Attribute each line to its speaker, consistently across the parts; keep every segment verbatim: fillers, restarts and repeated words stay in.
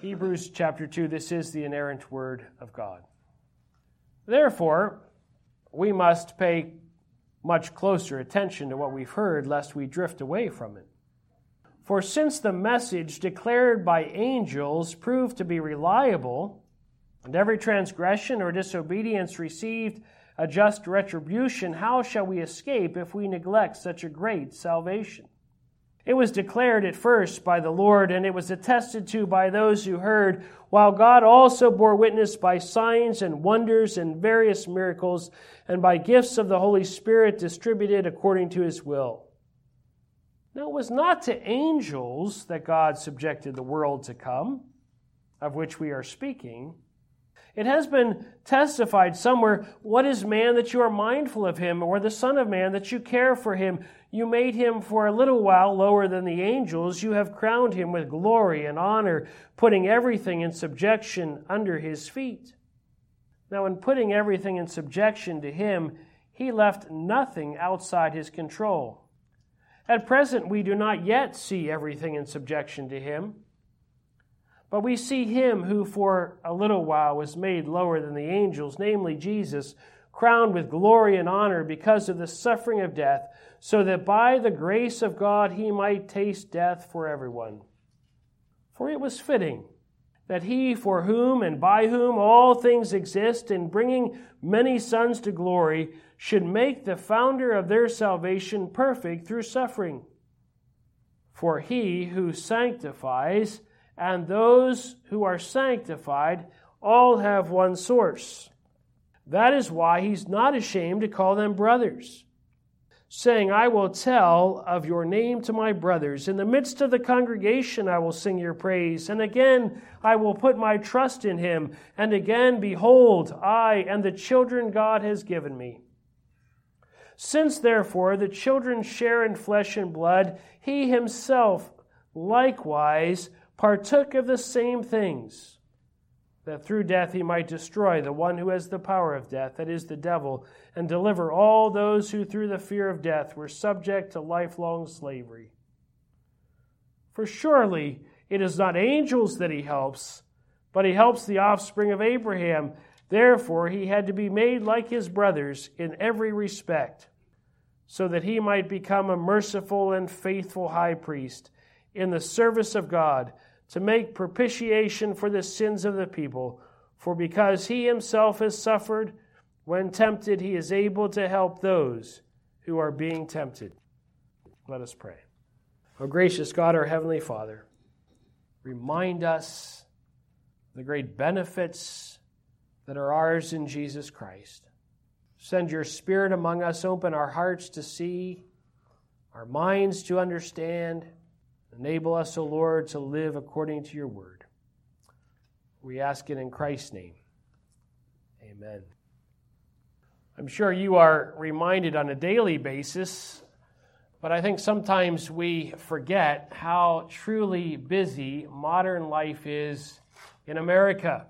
Speaker 1: Hebrews chapter two, this is the inerrant word of God. Therefore, we must pay much closer attention to what we've heard, lest we drift away from it. For since the message declared by angels proved to be reliable, and every transgression or disobedience received a just retribution, how shall we escape if we neglect such a great salvation? It was declared at first by the Lord, and it was attested to by those who heard, while God also bore witness by signs and wonders and various miracles, and by gifts of the Holy Spirit distributed according to his will. Now it was not to angels that God subjected the world to come, of which we are speaking. It has been testified somewhere, what is man that you are mindful of him, or the Son of Man that you care for him? You made him for a little while lower than the angels. You have crowned him with glory and honor, putting everything in subjection under his feet. Now, in putting everything in subjection to him, he left nothing outside his control. At present, we do not yet see everything in subjection to him. But we see him who for a little while was made lower than the angels, namely Jesus, crowned with glory and honor because of the suffering of death, so that by the grace of God he might taste death for everyone. For it was fitting that he for whom and by whom all things exist, in bringing many sons to glory, should make the founder of their salvation perfect through suffering. For he who sanctifies and those who are sanctified all have one source. That is why he's not ashamed to call them brothers, saying, I will tell of your name to my brothers. In the midst of the congregation I will sing your praise. And again I will put my trust in him. And again, behold, I and the children God has given me. Since therefore the children share in flesh and blood, he himself likewise partook of the same things, that through death he might destroy the one who has the power of death, that is the devil, and deliver all those who through the fear of death were subject to lifelong slavery. For surely it is not angels that he helps, but he helps the offspring of Abraham. Therefore he had to be made like his brothers in every respect, so that he might become a merciful and faithful high priest in the service of God, to make propitiation for the sins of the people. For because he himself has suffered, when tempted, he is able to help those who are being tempted. Let us pray. O gracious God, our Heavenly Father, remind us the great benefits that are ours in Jesus Christ. Send your Spirit among us, open our hearts to see, our minds to understand. Enable us, O Lord, to live according to your word. We ask it in Christ's name. Amen. I'm sure you are reminded on a daily basis, but I think sometimes we forget how truly busy modern life is in America.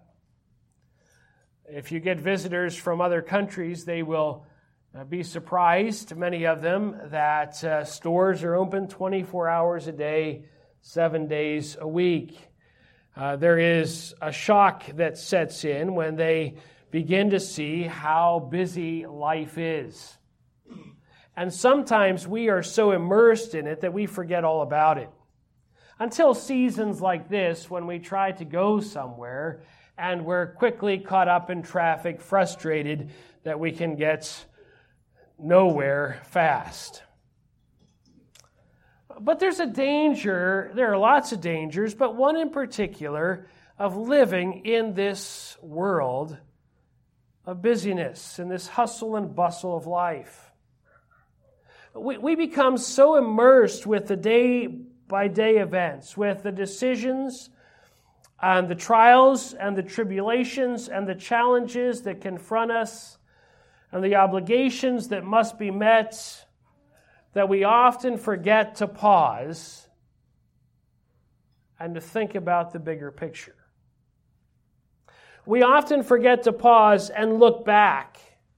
Speaker 1: If you get visitors from other countries, they will Uh, be surprised, many of them, that uh, stores are open twenty-four hours a day, seven days a week. Uh, there is a shock that sets in when they begin to see how busy life is. And sometimes we are so immersed in it that we forget all about it. Until seasons like this, when we try to go somewhere and we're quickly caught up in traffic, frustrated that we can get nowhere fast. But there's a danger, there are lots of dangers, but one in particular of living in this world of busyness, in this hustle and bustle of life. We, we become so immersed with the day-by-day events, with the decisions and the trials and the tribulations and the challenges that confront us, and the obligations that must be met, that we often forget to pause and to think about the bigger picture. We often forget to pause and look back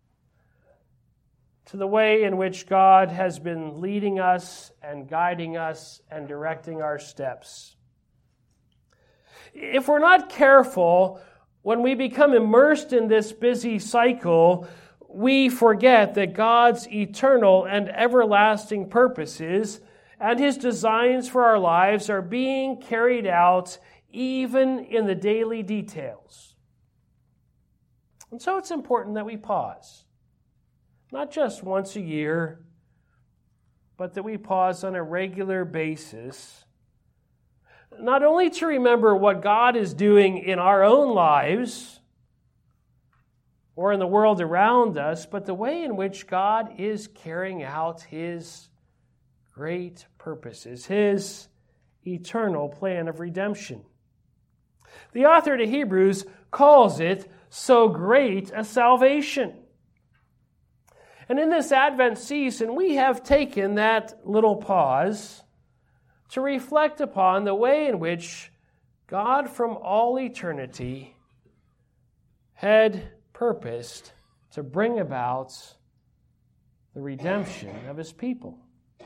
Speaker 1: to the way in which God has been leading us and guiding us and directing our steps. If we're not careful, when we become immersed in this busy cycle, we forget that God's eternal and everlasting purposes and His designs for our lives are being carried out even in the daily details. And so it's important that we pause, not just once a year, but that we pause on a regular basis, not only to remember what God is doing in our own lives or in the world around us, but the way in which God is carrying out His great purposes, His eternal plan of redemption. The author to Hebrews calls it so great a salvation. And in this Advent season, we have taken that little pause to reflect upon the way in which God from all eternity had purposed to bring about the redemption of His people.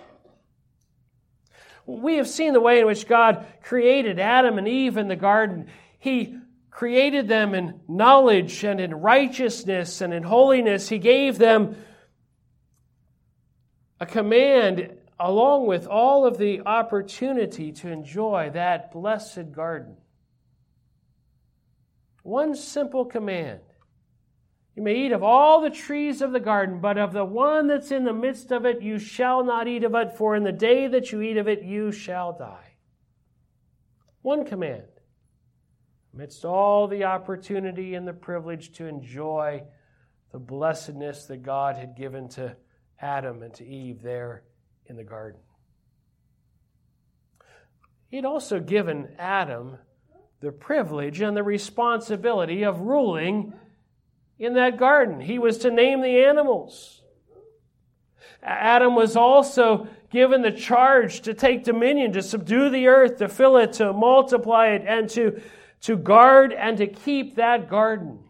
Speaker 1: We have seen the way in which God created Adam and Eve in the garden. He created them in knowledge and in righteousness and in holiness. He gave them a command along with all of the opportunity to enjoy that blessed garden. One simple command. You may eat of all the trees of the garden, but of the one that's in the midst of it you shall not eat of it, for in the day that you eat of it you shall die. One command. Amidst all the opportunity and the privilege to enjoy the blessedness that God had given to Adam and to Eve there in the garden. He'd also given Adam the privilege and the responsibility of ruling in that garden. He was to name the animals. Adam was also given the charge to take dominion, to subdue the earth, to fill it, to multiply it, and to, to guard and to keep that garden.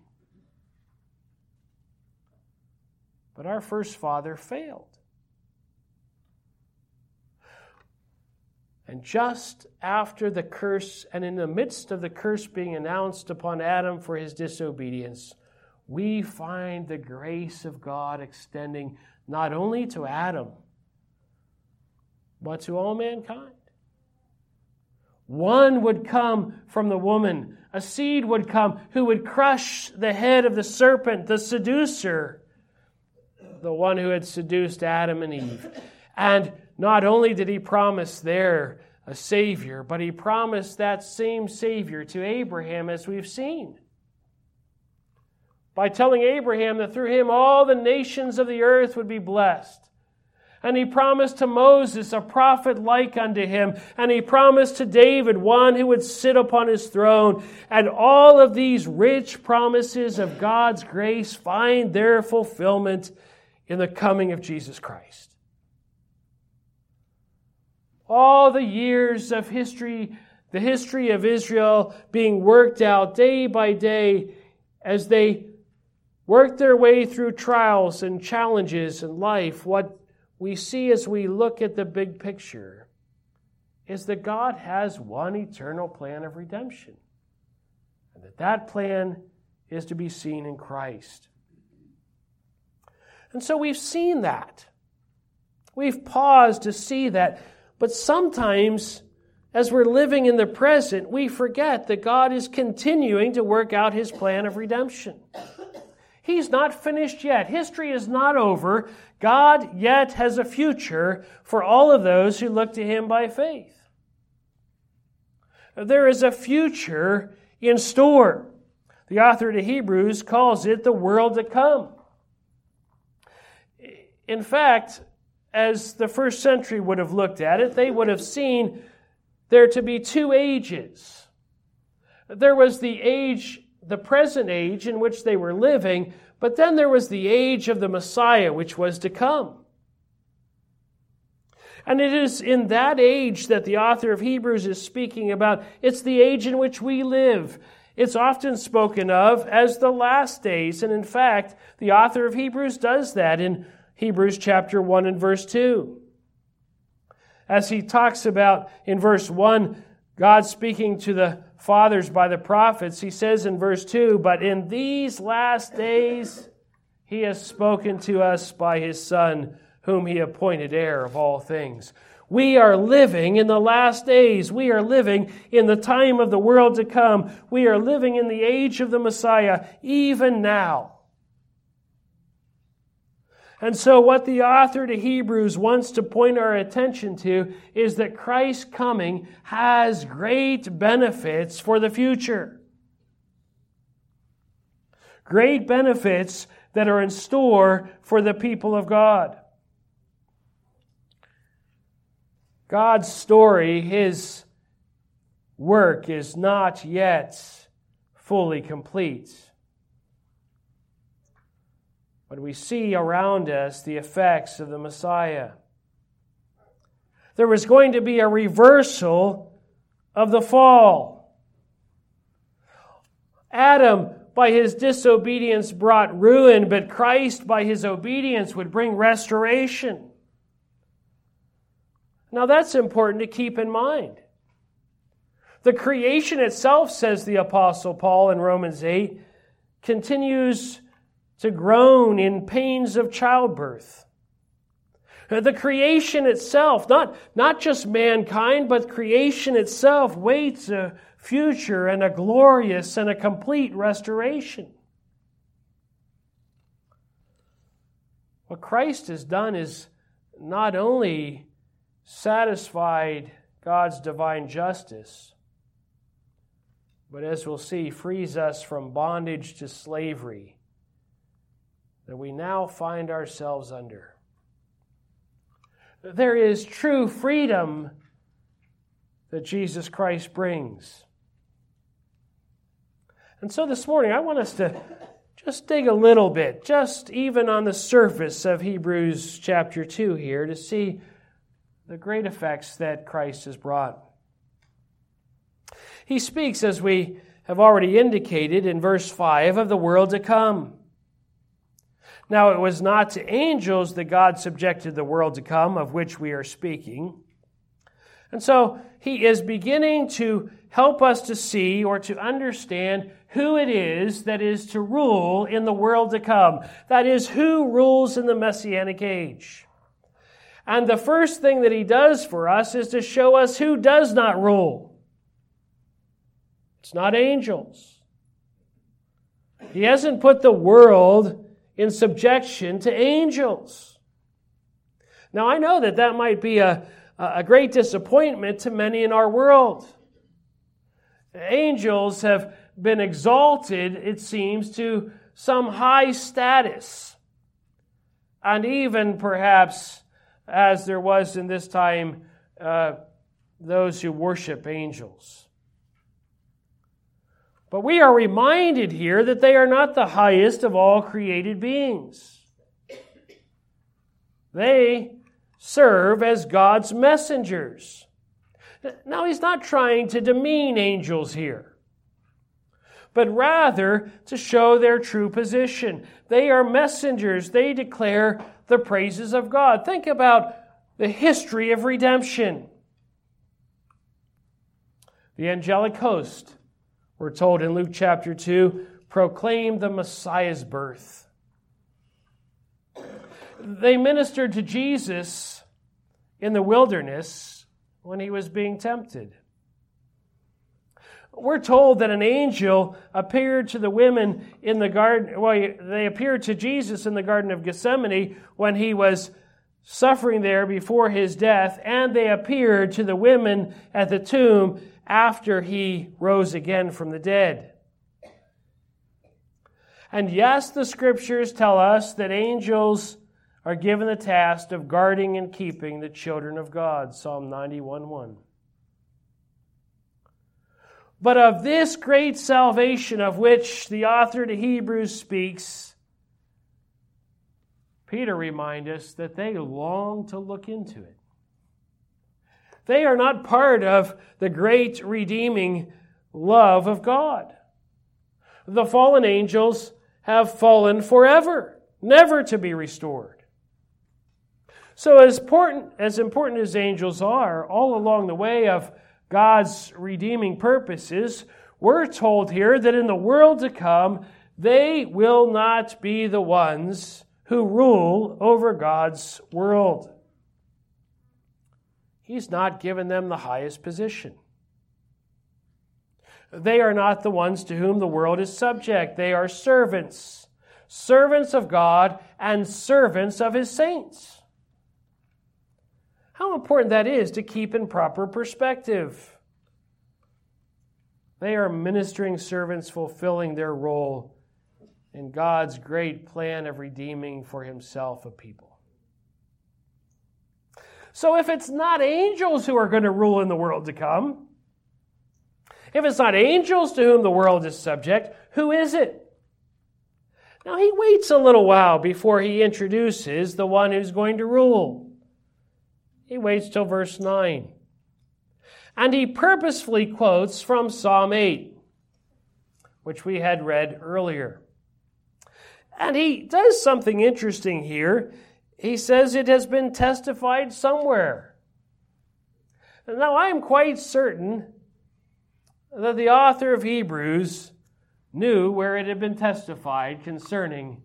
Speaker 1: But our first father failed. And just after the curse, and in the midst of the curse being announced upon Adam for his disobedience, we find the grace of God extending not only to Adam, but to all mankind. One would come from the woman, a seed would come who would crush the head of the serpent, the seducer, the one who had seduced Adam and Eve. And not only did he promise there a Savior, but he promised that same Savior to Abraham, as we've seen, by telling Abraham that through him all the nations of the earth would be blessed. And he promised to Moses a prophet like unto him. And he promised to David one who would sit upon his throne. And all of these rich promises of God's grace find their fulfillment in the coming of Jesus Christ. All the years of history, the history of Israel being worked out day by day as they worked their way through trials and challenges in life, what we see as we look at the big picture is that God has one eternal plan of redemption, and that that plan is to be seen in Christ. And so we've seen that. We've paused to see that. But sometimes, as we're living in the present, we forget that God is continuing to work out His plan of redemption. He's not finished yet. History is not over. God yet has a future for all of those who look to Him by faith. There is a future in store. The author to Hebrews calls it the world to come. In fact, as the first century would have looked at it, they would have seen there to be two ages. There was the age, the present age in which they were living, but then there was the age of the Messiah, which was to come. And it is in that age that the author of Hebrews is speaking about. It's the age in which we live. It's often spoken of as the last days. And in fact, the author of Hebrews does that in Hebrews chapter one and verse two. As he talks about in verse one, God speaking to the fathers by the prophets, he says in verse two, "But in these last days he has spoken to us by his Son, whom he appointed heir of all things." We are living in the last days. We are living in the time of the world to come. We are living in the age of the Messiah, even now. And so what the author to Hebrews wants to point our attention to is that Christ's coming has great benefits for the future. Great benefits that are in store for the people of God. God's story, his work, is not yet fully complete. But we see around us the effects of the Messiah. There was going to be a reversal of the fall. Adam, by his disobedience, brought ruin, but Christ, by his obedience, would bring restoration. Now that's important to keep in mind. The creation itself, says the Apostle Paul in Romans eight, continues to groan in pains of childbirth. The creation itself, not, not just mankind, but creation itself waits a future and a glorious and a complete restoration. What Christ has done is not only satisfied God's divine justice, but as we'll see, frees us from bondage to slavery that we now find ourselves under. There is true freedom that Jesus Christ brings. And so this morning, I want us to just dig a little bit, just even on the surface of Hebrews chapter two here, to see the great effects that Christ has brought. He speaks, as we have already indicated in verse five, of the world to come. Now, it was not to angels that God subjected the world to come, of which we are speaking. And so he is beginning to help us to see or to understand who it is that is to rule in the world to come. That is, who rules in the Messianic age. And the first thing that he does for us is to show us who does not rule. It's not angels. He hasn't put the world in subjection to angels. Now, I know that that might be a, a great disappointment to many in our world. Angels have been exalted, it seems, to some high status. And even perhaps, as there was in this time, uh, those who worship angels. But we are reminded here that they are not the highest of all created beings. They serve as God's messengers. Now, he's not trying to demean angels here, but rather to show their true position. They are messengers. They declare the praises of God. Think about the history of redemption. The angelic host, we're told in Luke chapter two, proclaimed the Messiah's birth. They ministered to Jesus in the wilderness when he was being tempted. We're told that an angel appeared to the women in the garden. Well, they appeared to Jesus in the Garden of Gethsemane when he was suffering there before his death, and they appeared to the women at the tomb after he rose again from the dead. And yes, the Scriptures tell us that angels are given the task of guarding and keeping the children of God, Psalm ninety-one one. But of this great salvation of which the author to Hebrews speaks, Peter reminds us that they long to look into it. They are not part of the great redeeming love of God. The fallen angels have fallen forever, never to be restored. So as important as important as angels are, all along the way of God's redeeming purposes, we're told here that in the world to come, they will not be the ones who rule over God's world. He's not given them the highest position. They are not the ones to whom the world is subject. They are servants, servants of God and servants of His saints. How important that is to keep in proper perspective. They are ministering servants fulfilling their role in God's great plan of redeeming for Himself a people. So if it's not angels who are going to rule in the world to come, if it's not angels to whom the world is subject, who is it? Now he waits a little while before he introduces the one who's going to rule. He waits till verse nine. And he purposefully quotes from Psalm eight, which we had read earlier. And he does something interesting here. He says it has been testified somewhere. Now I am quite certain that the author of Hebrews knew where it had been testified concerning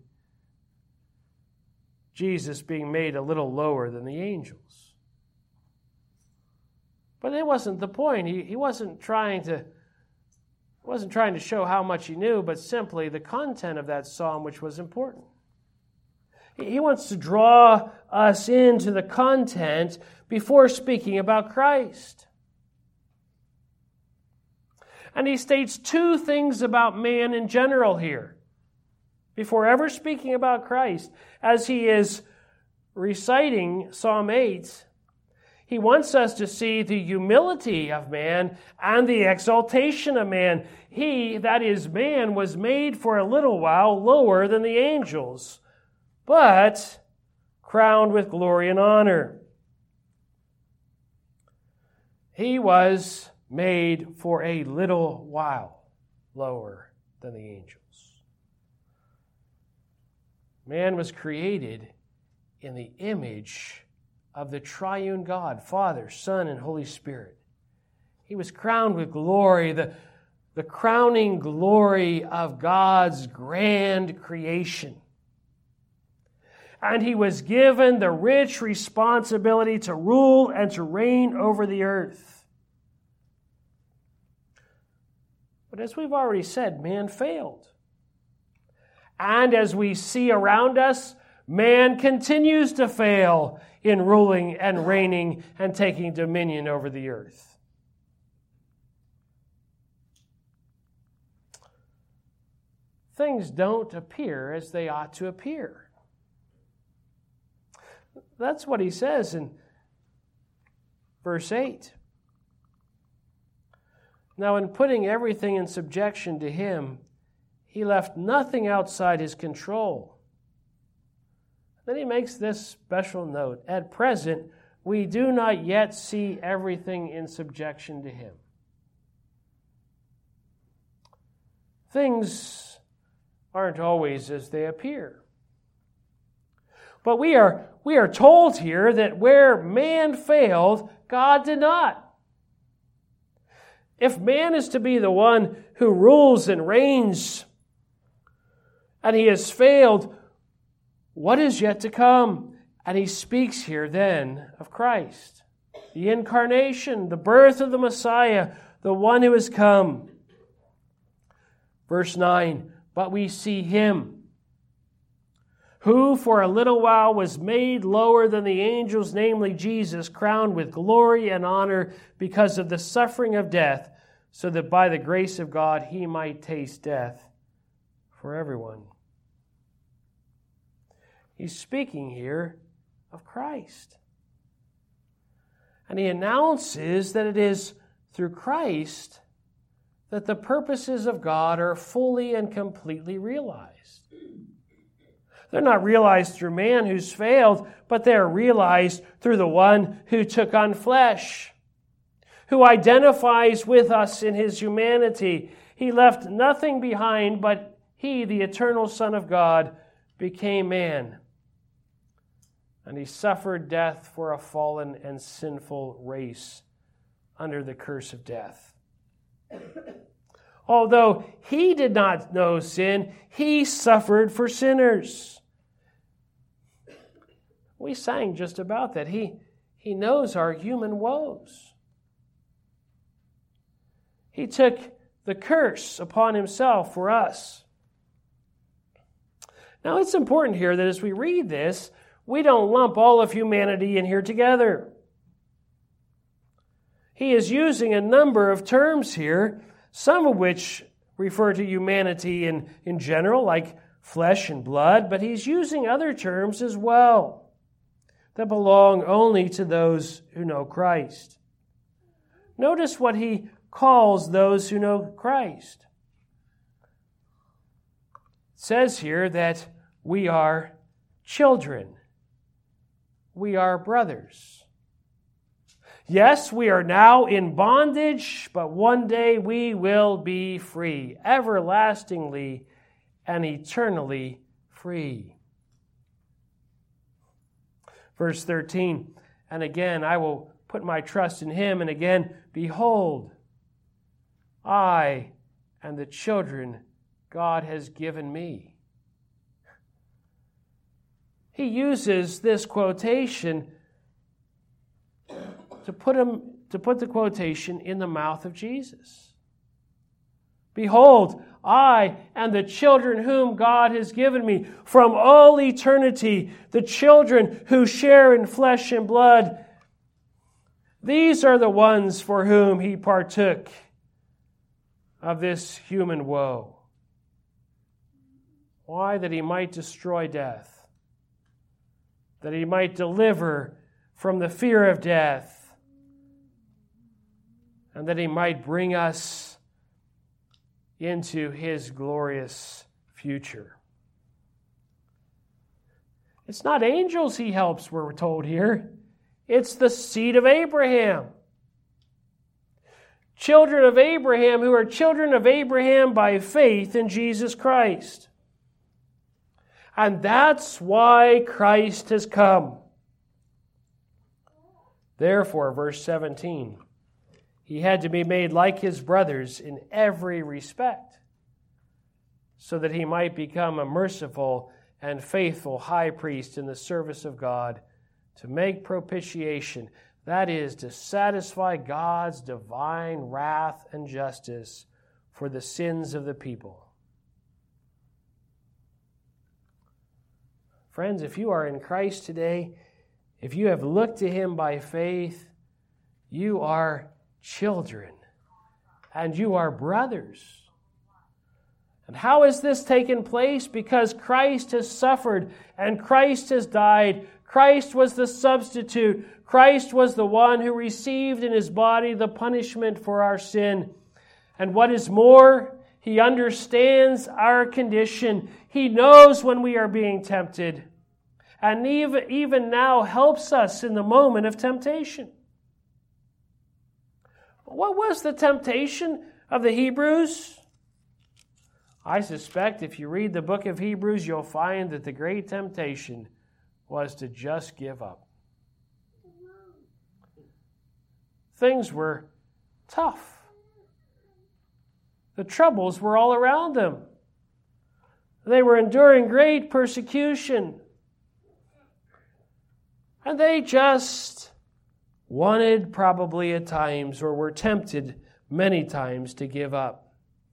Speaker 1: Jesus being made a little lower than the angels. But it wasn't the point. He, he wasn't trying to wasn't trying to show how much he knew, but simply the content of that psalm, which was important. He, he wants to draw us into the content before speaking about Christ. And he states two things about man in general here, before ever speaking about Christ. As he is reciting Psalm eight, he wants us to see the humility of man and the exaltation of man. He, that is man, was made for a little while lower than the angels, but crowned with glory and honor. He was made for a little while lower than the angels. Man was created in the image of the triune God, Father, Son, and Holy Spirit. He was crowned with glory, the, the crowning glory of God's grand creation. And he was given the rich responsibility to rule and to reign over the earth. But as we've already said, man failed. And as we see around us, man continues to fail in ruling and reigning and taking dominion over the earth. Things don't appear as they ought to appear. That's what he says in verse eight. Now, in putting everything in subjection to him, he left nothing outside his control. Then he makes this special note. At present, we do not yet see everything in subjection to him. Things aren't always as they appear. But we are, we are told here that where man failed, God did not. If man is to be the one who rules and reigns, and he has failed, what is yet to come? And he speaks here then of Christ, the incarnation, the birth of the Messiah, the one who has come. Verse nine, but we see him, who for a little while was made lower than the angels, namely Jesus, crowned with glory and honor because of the suffering of death, so that by the grace of God he might taste death for everyone. He's speaking here of Christ. And he announces that it is through Christ that the purposes of God are fully and completely realized. They're not realized through man who's failed, but they're realized through the one who took on flesh, who identifies with us in his humanity. He left nothing behind, but he, the eternal Son of God, became man. And he suffered death for a fallen and sinful race under the curse of death. Although he did not know sin, he suffered for sinners. We sang just about that. He, he knows our human woes. He took the curse upon himself for us. Now, it's important here that as we read this, we don't lump all of humanity in here together. He is using a number of terms here, some of which refer to humanity in, in general, like flesh and blood, but he's using other terms as well that belong only to those who know Christ. Notice what he calls those who know Christ. It says here that we are children. We are brothers. Yes, we are now in bondage, but one day we will be free, everlastingly and eternally free. Verse thirteen, and again, I will put my trust in him, and again, behold, I and the children God has given me. He uses this quotation to put him to put the quotation in the mouth of Jesus. Behold, I and the children whom God has given me from all eternity, the children who share in flesh and blood, these are the ones for whom he partook of this human woe. Why? That he might destroy death. That he might deliver from the fear of death. And that he might bring us into his glorious future. It's not angels he helps, we're told here. It's the seed of Abraham. Children of Abraham who are children of Abraham by faith in Jesus Christ. And that's why Christ has come. Therefore, verse seventeen, he had to be made like his brothers in every respect, so that he might become a merciful and faithful high priest in the service of God, to make propitiation, that is, to satisfy God's divine wrath and justice for the sins of the people. Friends, if you are in Christ today, if you have looked to him by faith, you are children and you are brothers. And how has this taken place? Because Christ has suffered and Christ has died. Christ was the substitute. Christ was the one who received in his body the punishment for our sin. And what is more, he understands our condition. He knows when we are being tempted. And even, even now helps us in the moment of temptation. What was the temptation of the Hebrews? I suspect if you read the book of Hebrews, you'll find that the great temptation was to just give up. Things were tough. The troubles were all around them. They were enduring great persecution. And they just wanted probably at times, or were tempted many times, to give up.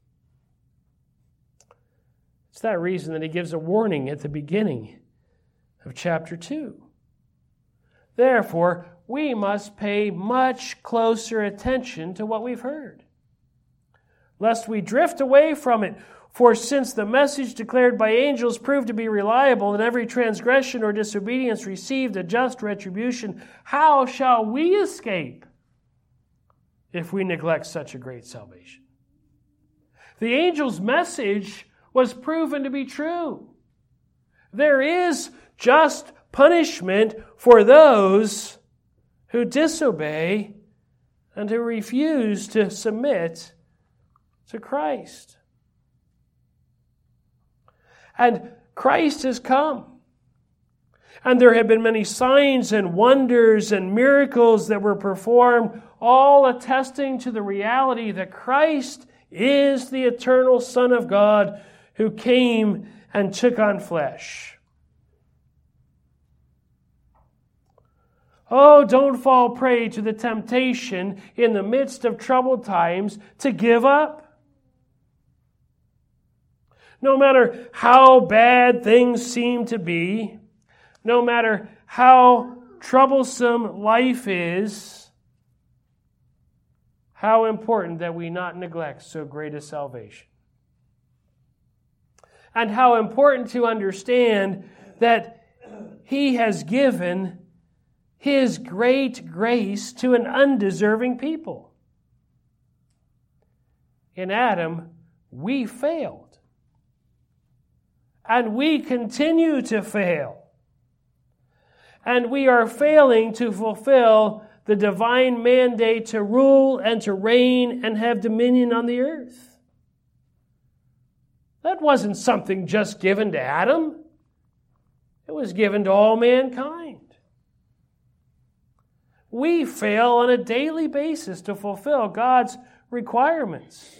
Speaker 1: It's that reason that he gives a warning at the beginning of chapter two. Therefore, we must pay much closer attention to what we've heard, lest we drift away from it. For since the message declared by angels proved to be reliable, and every transgression or disobedience received a just retribution, how shall we escape if we neglect such a great salvation? The angel's message was proven to be true. There is just punishment for those who disobey and who refuse to submit to Christ. And Christ has come. And there have been many signs and wonders and miracles that were performed all attesting to the reality that Christ is the eternal Son of God who came and took on flesh. Oh, don't fall prey to the temptation in the midst of troubled times to give up. No matter how bad things seem to be, no matter how troublesome life is, how important that we not neglect so great a salvation. And how important to understand that He has given His great grace to an undeserving people. In Adam, we failed. And we continue to fail. And we are failing to fulfill the divine mandate to rule and to reign and have dominion on the earth. That wasn't something just given to Adam. It was given to all mankind. We fail on a daily basis to fulfill God's requirements.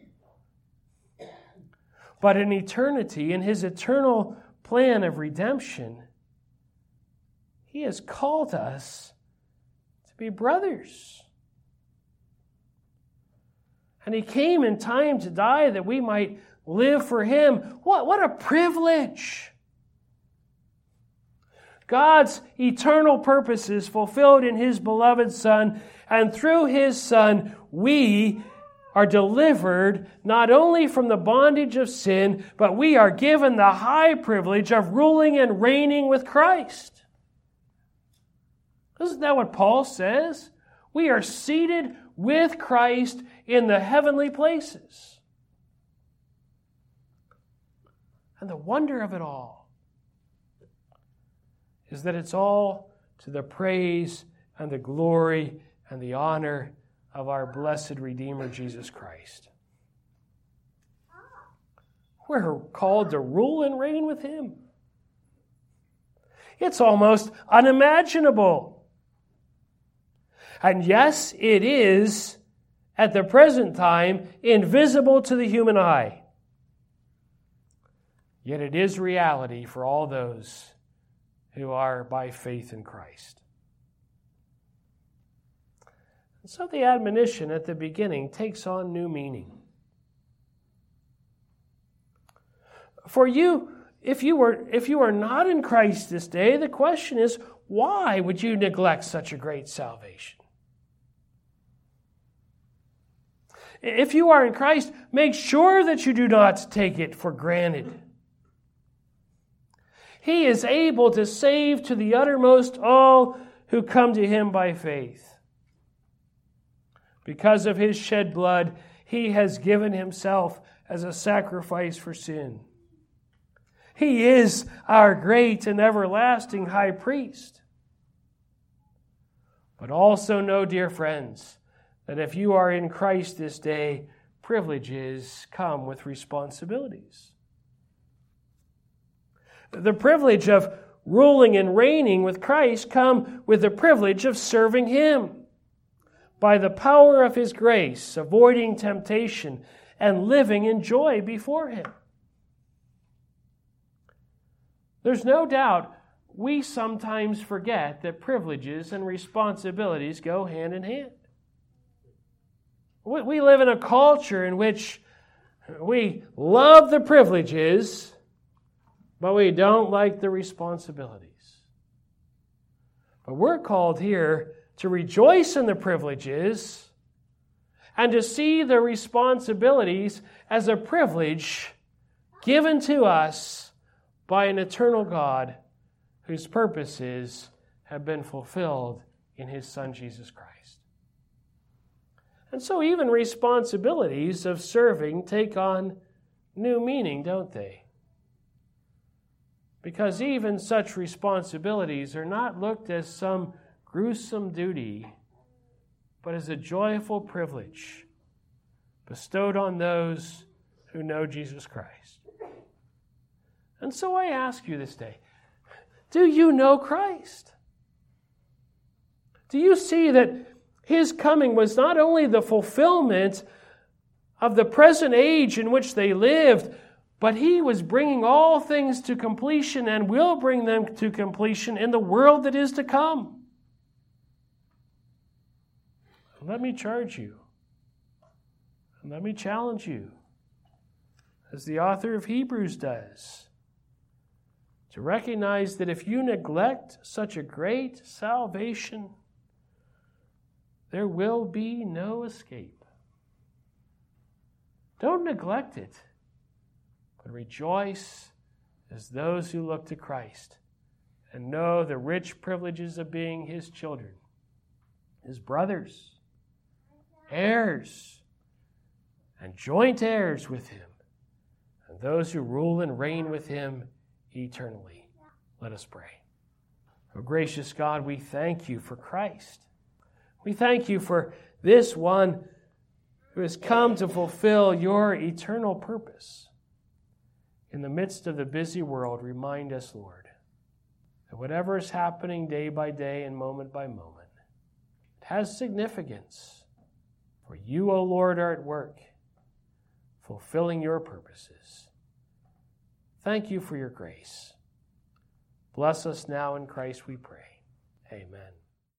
Speaker 1: But in eternity, in His eternal plan of redemption, He has called us to be brothers. And He came in time to die that we might live for Him. What, what a privilege! God's eternal purposes fulfilled in His beloved Son, and through His Son, we are delivered not only from the bondage of sin, but we are given the high privilege of ruling and reigning with Christ. Isn't that what Paul says? We are seated with Christ in the heavenly places. And the wonder of it all is that it's all to the praise and the glory and the honor of our blessed Redeemer, Jesus Christ. We're called to rule and reign with Him. It's almost unimaginable. And yes, it is, at the present time, invisible to the human eye. Yet it is reality for all those who are by faith in Christ. And so the admonition at the beginning takes on new meaning. For you, if you were if you are not in Christ this day, the question is, why would you neglect such a great salvation? If you are in Christ, make sure that you do not take it for granted. He is able to save to the uttermost all who come to Him by faith. Because of His shed blood, He has given Himself as a sacrifice for sin. He is our great and everlasting high priest. But also know, dear friends, that if you are in Christ this day, privileges come with responsibilities. The privilege of ruling and reigning with Christ come with the privilege of serving Him by the power of His grace, avoiding temptation and living in joy before Him. There's no doubt we sometimes forget that privileges and responsibilities go hand in hand. We live in a culture in which we love the privileges, but we don't like the responsibilities. But we're called here to rejoice in the privileges and to see the responsibilities as a privilege given to us by an eternal God whose purposes have been fulfilled in His Son, Jesus Christ. And so even responsibilities of serving take on new meaning, don't they? Because even such responsibilities are not looked as some gruesome duty, but as a joyful privilege bestowed on those who know Jesus Christ. And so I ask you this day, do you know Christ? Do you see that His coming was not only the fulfillment of the present age in which they lived, but He was bringing all things to completion and will bring them to completion in the world that is to come. Let me charge you, and let me challenge you, as the author of Hebrews does, to recognize that if you neglect such a great salvation, there will be no escape. Don't neglect it, but rejoice as those who look to Christ and know the rich privileges of being His children, His brothers, heirs, and joint heirs with Him, and those who rule and reign with Him eternally. Let us pray. Oh, gracious God, we thank You for Christ. We thank You for this one who has come to fulfill Your eternal purpose. In the midst of the busy world, remind us, Lord, that whatever is happening day by day and moment by moment, it has significance. For You, O Lord, are at work, fulfilling Your purposes. Thank You for Your grace. Bless us now in Christ, we pray. Amen.